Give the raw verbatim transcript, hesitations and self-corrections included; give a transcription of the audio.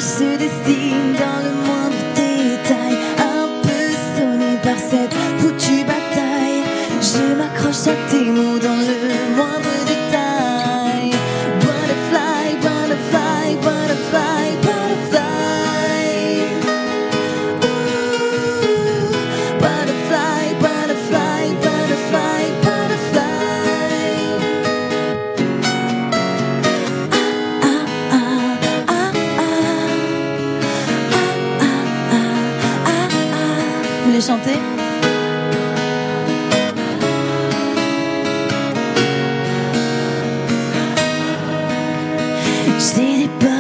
se dessine dans le moindre détail. Un peu sonné par cette foutue bataille, je m'accroche à tes mots dans le moindre détail. Butterfly, butterfly, butterfly, butterfly. Ooh, butterfly, butterfly, butterfly, butterfly. Ah, ah, ah, ah, ah, ah, ah, ah, ah. Vous voulez chanter? J'ai des peurs